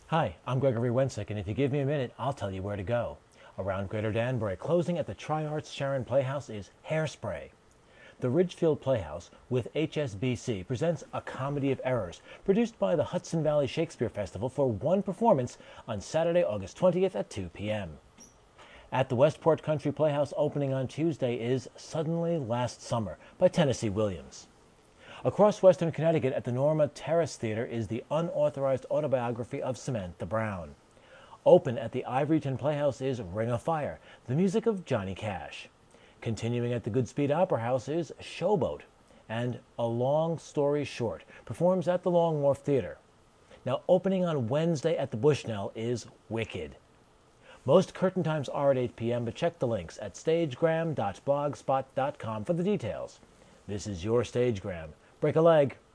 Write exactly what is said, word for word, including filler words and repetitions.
Hi, I'm Gregory Wensick, and if you give me a minute, I'll tell you where to go. Around Greater Danbury, closing at the Tri-Arts Sharon Playhouse is Hairspray. The Ridgefield Playhouse, with H S B C, presents A Comedy of Errors, produced by the Hudson Valley Shakespeare Festival for one performance on Saturday, August twentieth at two p m At the Westport Country Playhouse, opening on Tuesday, is Suddenly Last Summer by Tennessee Williams. Across Western Connecticut at the Norma Terrace Theater is the unauthorized autobiography of Samantha Brown. Open at the Ivoryton Playhouse is Ring of Fire, the music of Johnny Cash. Continuing at the Goodspeed Opera House is Showboat, and A Long Story Short performs at the Long Wharf Theater. Now, opening on Wednesday at the Bushnell is Wicked. Most curtain times are at eight p m, but check the links at stagegram dot blogspot dot com for the details. This is your Stagegram. Break a leg.